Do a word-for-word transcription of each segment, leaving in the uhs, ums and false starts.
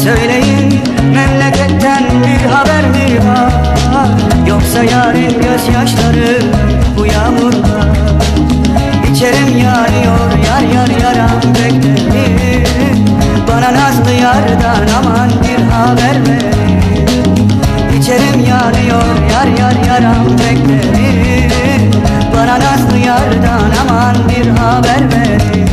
Söyleyin, memleketten bir haber mi var? Yoksa yarın gözyaşları bu yağmurda. İçerim yanıyor, yar yar yaram beklerim. Bana nazlı yardan aman bir haber verin. İçerim yanıyor, yar yar yaram beklerim. Bana nazlı yardan aman bir haber verin.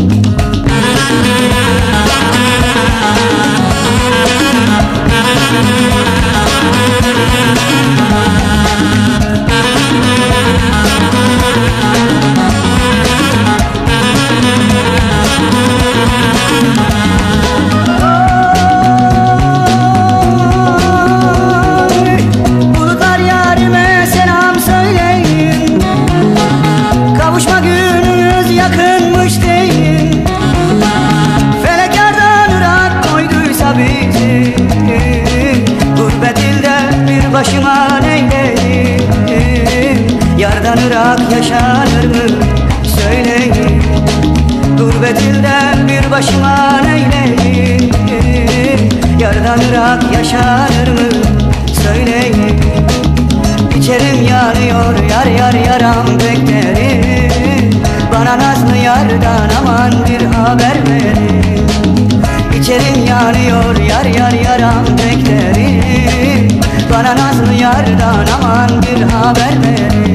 Başıma neyleyim? Yardan Irak yaşanır mı? Söyleyin. Gurbet ilde bir başıma neyleyim? Yardan Irak yaşanır mı? Söyleyin. İçerim yanıyor, yar yar yaram beklerim. Bana nazlı yardan aman bir haber verin. İçerim yanıyor, yar yar yaram beklerim. Bana nazlı yardan aman bir haber verin.